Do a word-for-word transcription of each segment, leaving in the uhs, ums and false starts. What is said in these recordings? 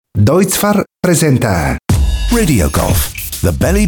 Deutzfar presenta Radio Golf, The Belly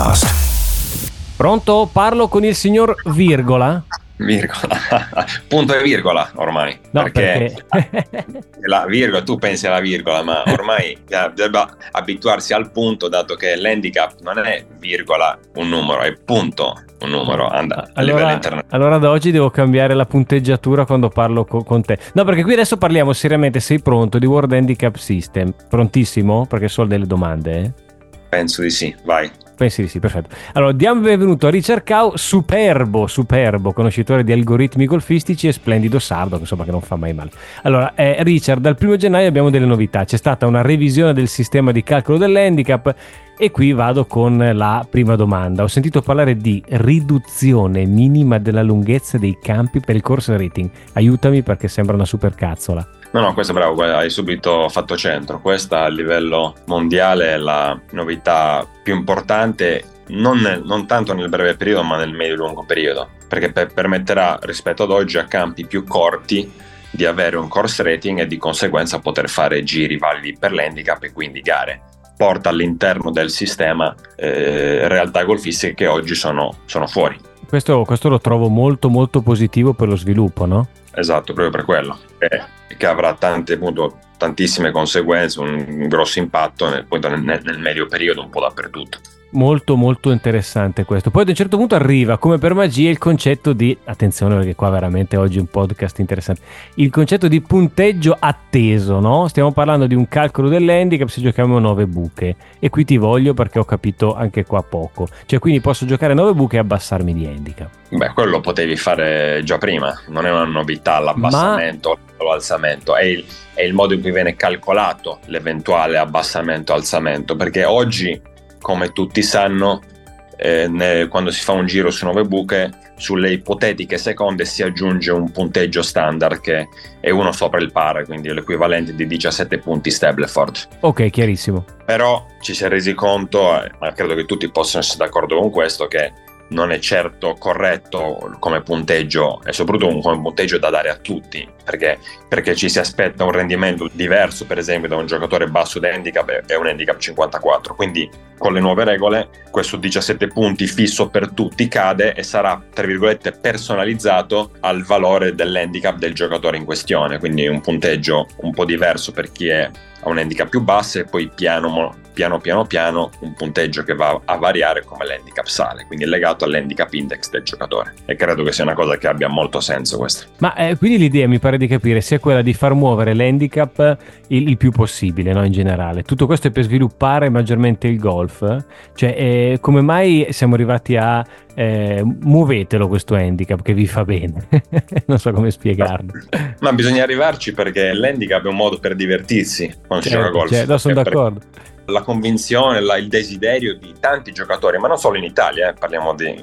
Podcast. Pronto? Parlo con il signor Virgola? Virgola, punto e virgola ormai, no, perché, perché... la virgola, tu pensi alla virgola, ma ormai debba abituarsi al punto, dato che l'handicap non è virgola un numero, è punto un numero a allora, livello internazionale. Allora da oggi devo cambiare la punteggiatura quando parlo co- con te. No, perché qui adesso parliamo seriamente, sei pronto, di World Handicap System? Prontissimo? Perché sono delle domande, eh? Penso di sì, vai. Pensi di sì, perfetto. Allora, diamo il benvenuto a Richard Cow, superbo, superbo conoscitore di algoritmi golfistici e splendido sardo, insomma, che non fa mai male. Allora, eh, Richard, dal primo gennaio abbiamo delle novità. C'è stata una revisione del sistema di calcolo dell'handicap e qui vado con la prima domanda. Ho sentito parlare di riduzione minima della lunghezza dei campi per il course rating. Aiutami perché sembra una supercazzola. No, no, questo bravo, hai subito fatto centro. Questa a livello mondiale è la novità più importante, non, nel, non tanto nel breve periodo, ma nel medio-lungo periodo, perché per, permetterà rispetto ad oggi a campi più corti di avere un course rating e di conseguenza poter fare giri validi per l'handicap e quindi gare. Porta all'interno del sistema eh, realtà golfistiche che oggi sono, sono fuori. Questo, questo lo trovo molto molto positivo per lo sviluppo, no? Esatto, proprio per quello, eh, che avrà tante, appunto, tantissime conseguenze, un grosso impatto nel, nel, nel medio periodo un po' dappertutto. Molto molto interessante questo. Poi ad un certo punto arriva come per magia il concetto di, attenzione perché qua veramente oggi è un podcast interessante, il concetto di punteggio atteso, no? Stiamo parlando di un calcolo dell'handicap se giochiamo nove buche, e qui ti voglio perché ho capito anche qua poco, cioè quindi posso giocare nove buche e abbassarmi di handicap. Beh, quello lo potevi fare già prima, non è una novità l'abbassamento Ma... o l'alzamento, è il, è il modo in cui viene calcolato l'eventuale abbassamento o alzamento, perché oggi, come tutti sanno, eh, ne, quando si fa un giro su nove buche, sulle ipotetiche seconde si aggiunge un punteggio standard che è uno sopra il par, quindi l'equivalente di diciassette punti Stableford. Ok, chiarissimo. Però ci si è resi conto, eh, ma credo che tutti possano essere d'accordo con questo, che non è certo corretto come punteggio, e soprattutto come punteggio da dare a tutti, perché, perché ci si aspetta un rendimento diverso, per esempio da un giocatore basso di handicap e un handicap cinquantaquattro, quindi con le nuove regole questo diciassette punti fisso per tutti cade e sarà, tra virgolette, personalizzato al valore dell'handicap del giocatore in questione, quindi un punteggio un po' diverso per chi è a un handicap più basso, e poi piano piano piano piano un punteggio che va a variare come l'handicap sale, quindi è legato all'handicap index del giocatore, e credo che sia una cosa che abbia molto senso questa. Ma eh, quindi l'idea, mi pare di capire, sia quella di far muovere l'handicap il, il più possibile, no? In generale tutto questo è per sviluppare maggiormente il golf, cioè eh, come mai siamo arrivati a eh, muovetelo questo handicap che vi fa bene non so come spiegarlo. Ma bisogna arrivarci, perché l'handicap è un modo per divertirsi quando certo, si gioca a golf, certo, sono d'accordo. La convinzione, la, il desiderio di tanti giocatori, ma non solo in Italia, eh, parliamo di,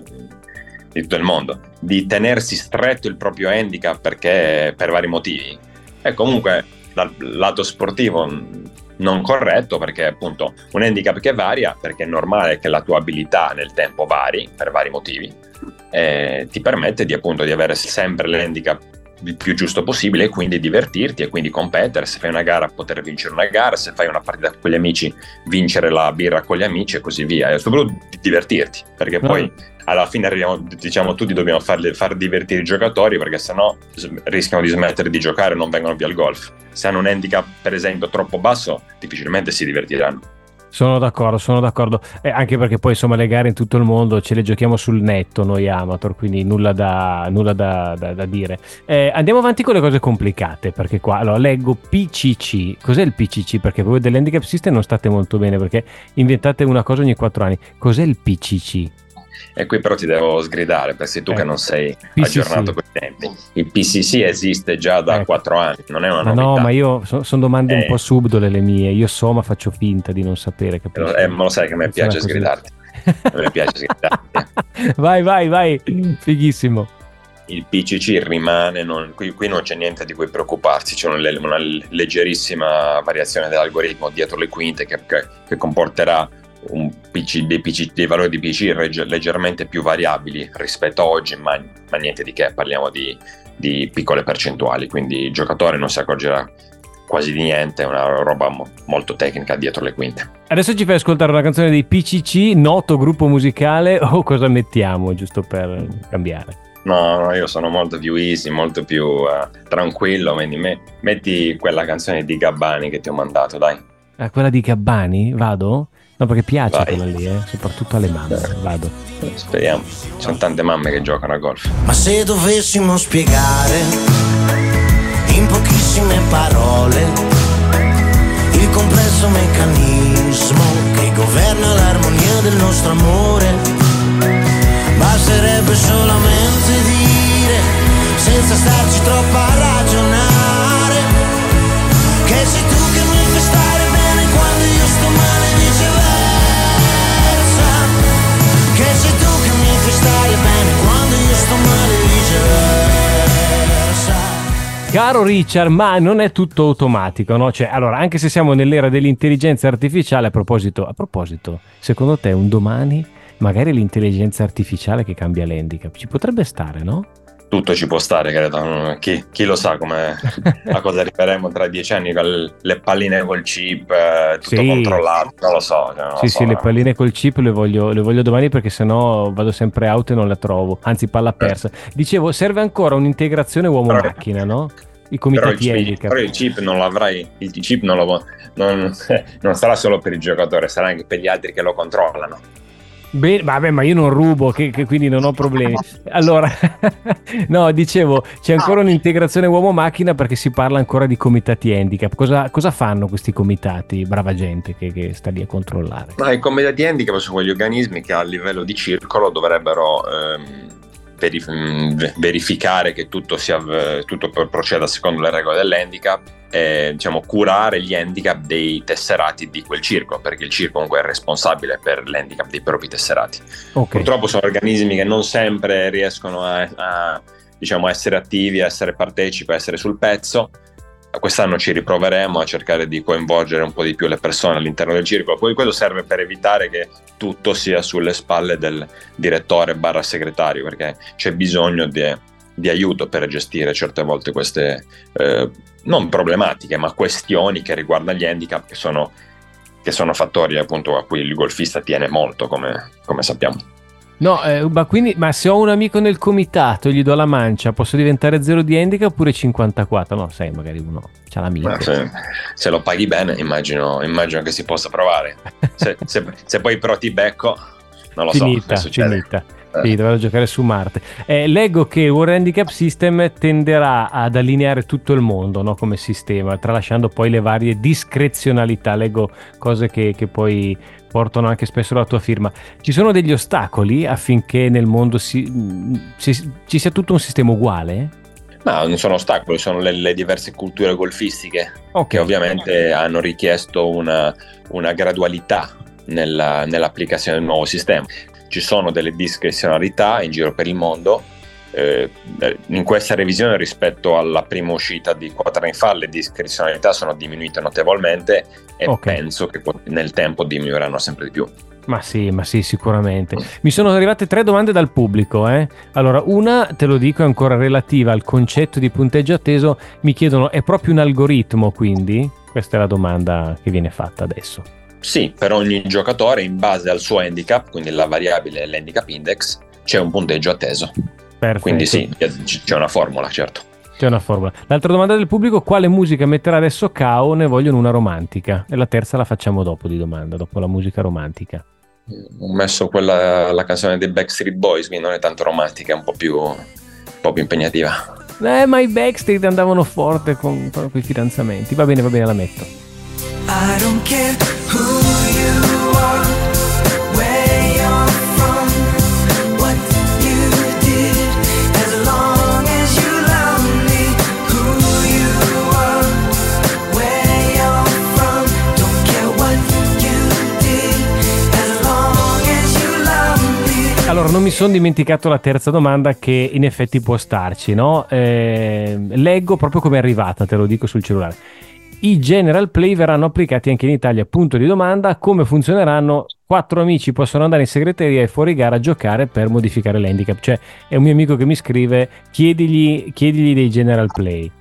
di tutto il mondo, di tenersi stretto il proprio handicap perché per vari motivi. E comunque dal lato sportivo non corretto, perché appunto un handicap che varia, perché è normale che la tua abilità nel tempo vari per vari motivi, e ti permette di appunto di avere sempre l'handicap il più giusto possibile, e quindi divertirti e quindi competere. Se fai una gara, poter vincere una gara, se fai una partita con gli amici, vincere la birra con gli amici e così via, e soprattutto divertirti, perché no. Poi alla fine arriviamo, diciamo, tutti dobbiamo farli, far divertire i giocatori, perché sennò rischiano di smettere di giocare e non vengono più al golf. Se hanno un handicap per esempio troppo basso, difficilmente si divertiranno. Sono d'accordo, sono d'accordo, eh, anche perché poi insomma le gare in tutto il mondo ce le giochiamo sul netto noi amateur, quindi nulla da, nulla da, da, da dire. Eh, andiamo avanti con le cose complicate, perché qua allora leggo P C C. Cos'è il P C C? Perché voi dell'handicap system non state molto bene, perché inventate una cosa ogni quattro anni. Cos'è il P C C? E qui però ti devo sgridare, perché sei tu eh. che non sei P C C. Aggiornato con i tempi. Il P C C esiste già da ecco. quattro anni, non è una ma novità. No, ma io sono son domande eh. un po' subdole le mie. Io so, ma faccio finta di non sapere. Capisci? Eh, ma lo sai che a me piace sgridarti. A me piace sgridarti. Vai, vai, vai. Fighissimo. Il P C C rimane, non, qui, qui non c'è niente di cui preoccuparsi, c'è una, una leggerissima variazione dell'algoritmo dietro le quinte che, che, che comporterà un P C, dei, P C, dei valori di P C regge, leggermente più variabili rispetto a oggi, ma, ma niente di che, parliamo di, di piccole percentuali, quindi il giocatore non si accorgerà quasi di niente, è una roba mo- molto tecnica dietro le quinte. Adesso ci fai ascoltare una canzone dei P C C, noto gruppo musicale, o cosa mettiamo giusto per cambiare? No, no, io sono molto più easy, molto più uh, tranquillo, quindi me- metti quella canzone di Gabbani che ti ho mandato, dai. Ah, quella di Gabbani? Vado? No, perché piace Vai. quella lì, eh? Soprattutto alle mamme. Vado. Speriamo, ci sono tante mamme che giocano a golf. Ma se dovessimo spiegare in pochissime parole il complesso meccanismo che governa l'armonia del nostro amore, basterebbe solamente dire, senza starci troppo a ragionare, che sei tu che mi fai stare bene quando io sto male, viceversa, che sei tu che mi fai stare bene quando io sto male, viceversa. Caro Richard, ma non è tutto automatico, no? Cioè, allora, anche se siamo nell'era dell'intelligenza artificiale, a proposito, a proposito, secondo te un domani magari l'intelligenza artificiale che cambia l'handicap ci potrebbe stare, no? Tutto ci può stare, credo. Chi, chi lo sa come, a cosa arriveremo tra dieci anni con le palline col chip, eh, tutto Sì. controllato, non lo so. Cioè, non Sì, lo so, sì, le eh. palline col chip le voglio, le voglio domani, perché sennò vado sempre out e non le trovo, anzi palla persa. Dicevo, serve ancora un'integrazione uomo-macchina, no? I Però il, comitati chip, handicap. però il chip non l'avrai, il chip non, lo, non, non sarà solo per il giocatore, sarà anche per gli altri che lo controllano. Beh, vabbè, ma io non rubo, che, che quindi non ho problemi. Allora, no, dicevo, c'è ancora un'integrazione uomo-macchina perché si parla ancora di comitati handicap. Cosa, cosa fanno questi comitati? Brava gente che, che sta lì a controllare. Ma i comitati handicap sono quegli organismi che a livello di circolo dovrebbero ehm, verif- verificare che tutto, sia, tutto proceda secondo le regole dell'handicap e, diciamo, curare gli handicap dei tesserati di quel circo, perché il circo comunque è responsabile per l'handicap dei propri tesserati. Okay. Purtroppo sono organismi che non sempre riescono a, a diciamo, essere attivi, a essere partecipi, a essere sul pezzo. Quest'anno ci riproveremo a cercare di coinvolgere un po' di più le persone all'interno del circolo. Poi quello serve per evitare che tutto sia sulle spalle del direttore barra segretario, perché c'è bisogno di, di aiuto per gestire certe volte queste eh, non problematiche, ma questioni che riguardano gli handicap, che sono, che sono fattori appunto a cui il golfista tiene molto, come, come sappiamo. No, eh, ma quindi, ma se ho un amico nel comitato, gli do la mancia, posso diventare zero di handicap oppure cinquantaquattro? No, sai, magari uno c'ha l'amico. Se, se lo paghi bene, immagino, immagino che si possa provare. Se, se, se poi però ti becco, non lo finita, so. Finita, finita. Sì, dovrò giocare su Marte. Eh, leggo che World Handicap System tenderà ad allineare tutto il mondo, no, come sistema, tralasciando poi le varie discrezionalità. Leggo cose che, che poi portano anche spesso la tua firma. Ci sono degli ostacoli affinché nel mondo si, si, ci sia tutto un sistema uguale? No, non sono ostacoli, sono le, le diverse culture golfistiche, Okay. che ovviamente hanno richiesto una, una gradualità nella, nell'applicazione del nuovo sistema. Ci sono delle discrezionalità in giro per il mondo. Eh, in questa revisione, rispetto alla prima uscita di quattro anni fa, le discrezionalità sono diminuite notevolmente e Okay. penso che nel tempo diminuiranno sempre di più. Ma sì, ma sì, sicuramente. Mi sono arrivate tre domande dal pubblico, eh. Allora, una, te lo dico, è ancora relativa al concetto di punteggio atteso. Mi chiedono, è proprio un algoritmo, quindi? Questa è la domanda che viene fatta adesso. Sì, per ogni giocatore, in base al suo handicap, quindi la variabile l'handicap index, c'è un punteggio atteso. Perfetto. Quindi sì, c'è una formula, certo. C'è una formula. L'altra domanda del pubblico: quale musica metterà adesso K O? Ne vogliono una romantica. E la terza la facciamo dopo di domanda, dopo la musica romantica. Ho messo quella, la canzone dei Backstreet Boys, quindi non è tanto romantica, è un po' più, un po' più impegnativa. Eh, ma i Backstreet andavano forte con, con i fidanzamenti. Va bene, va bene, la metto. I don't care who you are, where you're from, what you did, as long as you love me. Who you are, where you're from, don't care what you did, as long as you love me. Allora, non mi sono dimenticato la terza domanda, che in effetti può starci, no? Eh, leggo proprio come è arrivata, te lo dico sul cellulare. I General Play verranno applicati anche in Italia? Punto di domanda. Come funzioneranno? Quattro amici possono andare in segreteria e fuori gara a giocare per modificare l'handicap. Cioè, è un mio amico che mi scrive: chiedigli, chiedigli dei General Play.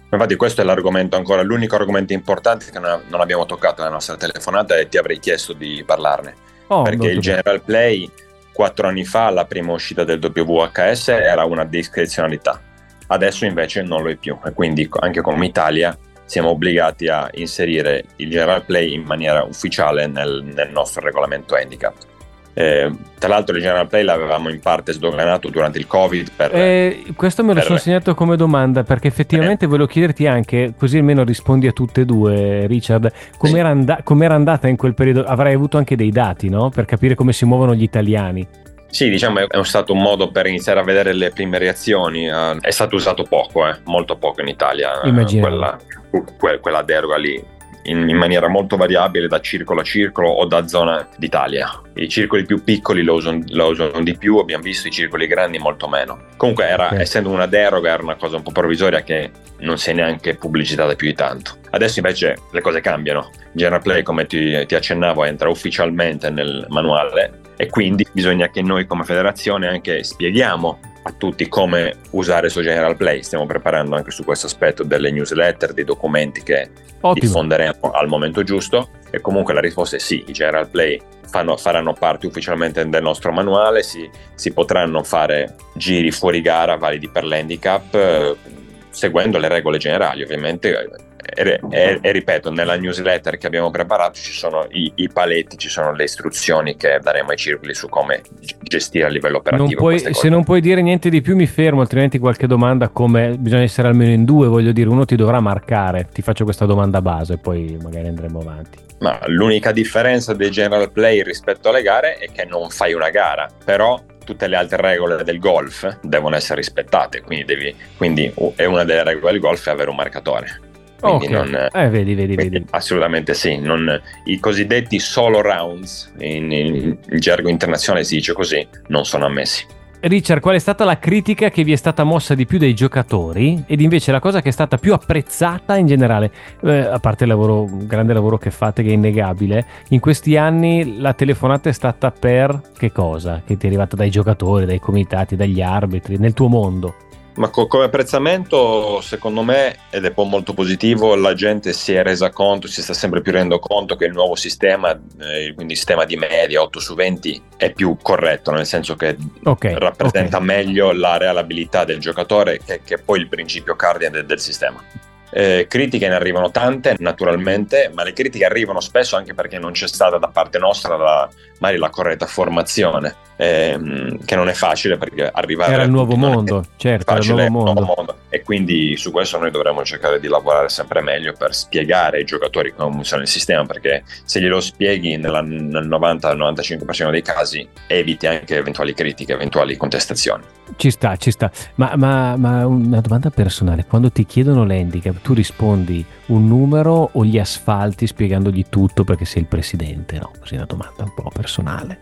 Infatti questo è l'argomento ancora, l'unico argomento importante che non, non abbiamo toccato nella nostra telefonata e ti avrei chiesto di parlarne. Oh, perché molto il bene. General Play quattro anni fa, la prima uscita del W H S, era una discrezionalità. Adesso invece non lo è più e quindi anche come Italia siamo obbligati a inserire il General Play in maniera ufficiale nel, nel nostro regolamento handicap. Eh, tra l'altro il General Play l'avevamo in parte sdoganato durante il Covid per, Eh, questo me lo per- sono segnato come domanda, perché effettivamente Eh. volevo chiederti anche, così almeno rispondi a tutte e due, Richard, com'era, Sì. and- com'era andata in quel periodo? Avrai avuto anche dei dati, no? Per capire come si muovono gli italiani. Sì, diciamo è stato un modo per iniziare a vedere le prime reazioni. eh, È stato usato poco, eh, molto poco in Italia, eh, Immaginavo. quella, que- quella deroga lì, in, in maniera molto variabile da circolo a circolo o da zona d'Italia. I circoli più piccoli lo usano, lo usano di più, abbiamo visto i circoli grandi molto meno. Comunque era, Ok. essendo una deroga, era una cosa un po' provvisoria che non si è neanche pubblicizzata più di tanto. Adesso invece le cose cambiano. General Play, come ti, ti accennavo, entra ufficialmente nel manuale e quindi bisogna che noi come federazione anche spieghiamo a tutti come usare su General Play. Stiamo preparando anche su questo aspetto delle newsletter, dei documenti che Ottimo. diffonderemo al momento giusto. E comunque la risposta è sì, i General Play fanno, faranno parte ufficialmente del nostro manuale, si, si potranno fare giri fuori gara validi per l'handicap eh, seguendo le regole generali ovviamente. E, e- e ripeto, nella newsletter che abbiamo preparato ci sono i, i paletti, ci sono le istruzioni che daremo ai circoli su come g- gestire a livello operativo Non puoi- queste cose. se non puoi dire niente di più mi fermo, altrimenti qualche domanda, come bisogna essere almeno in due, voglio dire, uno ti dovrà marcare. Ti faccio questa domanda base, poi magari andremo avanti. Ma l'unica differenza dei General Play rispetto alle gare è che non fai una gara, però tutte le altre regole del golf devono essere rispettate, quindi, devi, quindi uh, è una delle regole del golf è avere un marcatore. Quindi Ok. non, Eh, vedi, vedi, quindi vedi. assolutamente sì, non, i cosiddetti solo rounds, in, in, in gergo internazionale si dice così, non sono ammessi. Richard, qual è stata la critica che vi è stata mossa di più dai giocatori ed invece la cosa che è stata più apprezzata in generale, eh, a parte il lavoro, il grande lavoro che fate che è innegabile, in questi anni la telefonata è stata per che cosa? Che ti è arrivata dai giocatori, dai comitati, dagli arbitri, nel tuo mondo? Ma co- come apprezzamento, secondo me, ed è poi molto positivo, la gente si è resa conto, si sta sempre più rendendo conto che il nuovo sistema, eh, quindi il sistema di media otto su venti, è più corretto, nel senso che Ok, rappresenta ok. meglio la reale abilità del giocatore, che, che è poi il principio cardine del, del sistema. Eh, critiche ne arrivano tante, naturalmente, ma le critiche arrivano spesso anche perché non c'è stata da parte nostra la, magari la corretta formazione, ehm, che non è facile perché arrivare Era a il nuovo tutti non è mondo, certo, era il facile, nuovo è un mondo. nuovo mondo. E quindi su questo noi dovremmo cercare di lavorare sempre meglio per spiegare ai giocatori come funziona il sistema, perché se glielo spieghi nella, nel novanta novantacinque per cento dei casi eviti anche eventuali critiche, eventuali contestazioni. Ci sta, ci sta. Ma, ma, ma una domanda personale, quando ti chiedono l'handicap, tu rispondi un numero o gli asfalti spiegandogli tutto perché sei il presidente? No, così è una domanda un po' personale.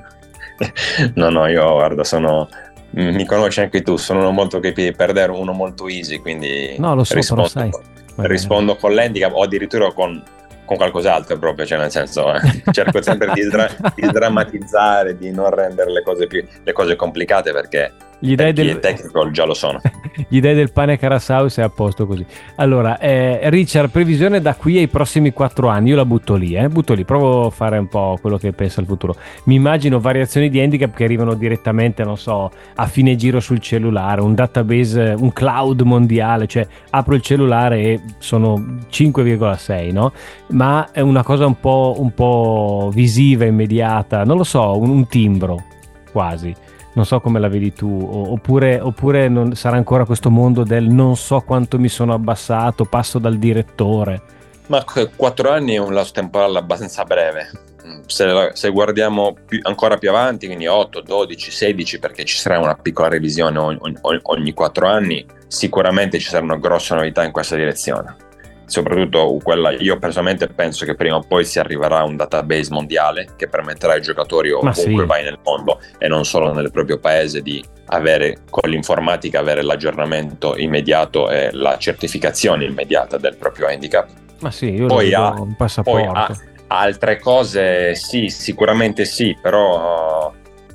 No, no, io guarda, sono mi conosci anche tu, sono uno molto che piedi perdere, uno molto easy, quindi No, lo so, rispondo, però sai, magari- rispondo con l'handicap o addirittura con, con qualcos'altro proprio, cioè nel senso eh, cerco sempre di, sdra- di sdrammatizzare, di non rendere le cose più le cose complicate perché Gli dai per chi del... è tecnico già lo sono. Gli dai del pane Carasau se è a posto così. Allora, eh, Richard, previsione da qui ai prossimi quattro anni, io la butto lì, eh? butto lì, provo a fare un po' quello che pensa al futuro. Mi immagino variazioni di handicap che arrivano direttamente, non so, a fine giro sul cellulare, un database, un cloud mondiale, cioè apro il cellulare e sono cinque virgola sei, no? Ma è una cosa un po', un po' visiva, immediata, non lo so, un, un timbro, quasi. Non so come la vedi tu, o- oppure, oppure non, sarà ancora questo mondo del non so quanto mi sono abbassato, passo dal direttore. Ma qu- quattro anni è un lasso temporale abbastanza breve. Se, se guardiamo più- ancora più avanti, quindi otto, dodici, sedici, perché ci sarà una piccola revisione ogni, ogni, ogni quattro anni, sicuramente ci saranno grosse novità in questa direzione. Soprattutto quella, io personalmente penso che prima o poi si arriverà a un database mondiale che permetterà ai giocatori Ma ovunque sì. vai nel mondo e non solo nel proprio paese di avere con l'informatica avere l'aggiornamento immediato e la certificazione immediata del proprio handicap. Ma sì, io Poi lo ha- vedo un Poi passaporto. a- altre cose sì, sicuramente sì, però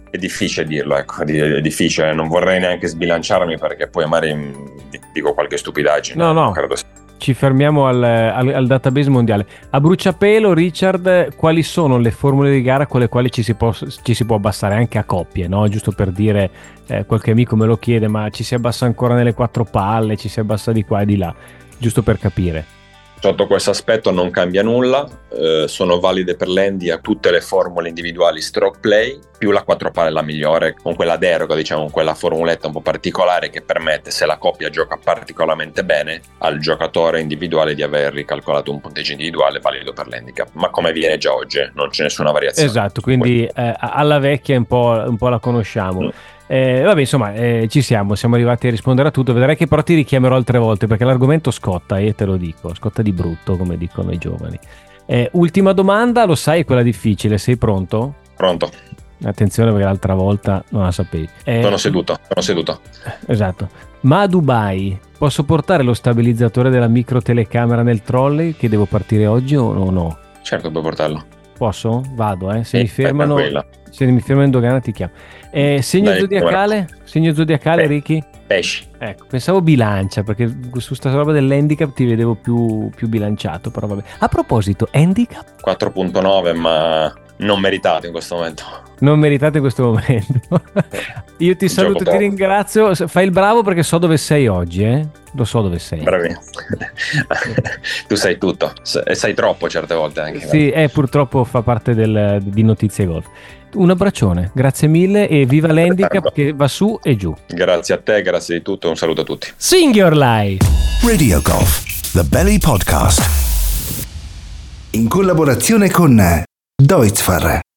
è difficile dirlo, ecco, è difficile, non vorrei neanche sbilanciarmi perché poi magari mh, dico qualche stupidaggine. No, no, credo. Ci fermiamo al, al, al database mondiale. A bruciapelo, Richard, quali sono le formule di gara con le quali ci si può, ci si può abbassare anche a coppie, no? Giusto per dire, eh, qualche amico me lo chiede, ma ci si abbassa ancora nelle quattro palle, ci si abbassa di qua e di là, giusto per capire. Sotto questo aspetto non cambia nulla, eh, sono valide per l'Andy a tutte le formule individuali stroke play, più la quattro palle la migliore, con quella deroga, diciamo, con quella formuletta un po' particolare che permette, se la coppia gioca particolarmente bene, al giocatore individuale di aver ricalcolato un punteggio individuale valido per l'handicap, ma come viene già oggi, non c'è nessuna variazione. Esatto, quindi eh, alla vecchia un po', un po' la conosciamo. Mm. Eh, vabbè, insomma, eh, ci siamo, siamo arrivati a rispondere a tutto. Vedrai che però ti richiamerò altre volte perché l'argomento scotta, e te lo dico, scotta di brutto, come dicono i giovani. Eh, ultima domanda, lo sai, è quella difficile, sei pronto? Pronto. Attenzione perché l'altra volta non la sapevi. Eh, sono seduto, sono seduto. Esatto. Ma a Dubai posso portare lo stabilizzatore della micro telecamera nel trolley che devo partire oggi o no? Certo, puoi portarlo. Posso? Vado, eh. Se sì, mi fermano, se mi fermano in dogana ti chiamo. Eh, segno Dai, zodiacale? Ora. Segno zodiacale, Beh, Ricky? Pesci. Ecco, pensavo bilancia, perché su sta roba dell'handicap ti vedevo più, più bilanciato, però vabbè. A proposito, handicap? quattro virgola nove, ma non meritato in questo momento. Non meritate in questo momento. Io ti saluto e ti ringrazio. Fai il bravo perché so dove sei oggi, eh? Lo so dove sei. Bravi. Tu sai tutto e sai troppo certe volte anche. Sì, eh, purtroppo fa parte del, di Notizie Golf. Un abbraccione, grazie mille e viva l'handicap che va su e giù. Grazie a te, grazie di tutto, un saluto a tutti. Sing your life. Radio Golf, The Belly Podcast. In collaborazione con Deutzfar.